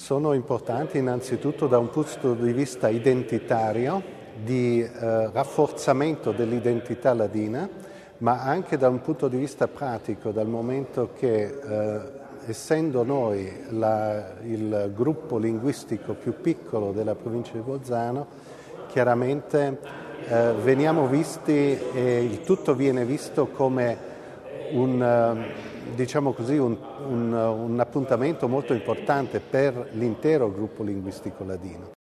Sono importanti innanzitutto da un punto di vista identitario, di rafforzamento dell'identità ladina, ma anche da un punto di vista pratico, dal momento che essendo noi il gruppo linguistico più piccolo della provincia di Bolzano, chiaramente veniamo visti e il tutto viene visto come diciamo così, un appuntamento molto importante per l'intero gruppo linguistico ladino.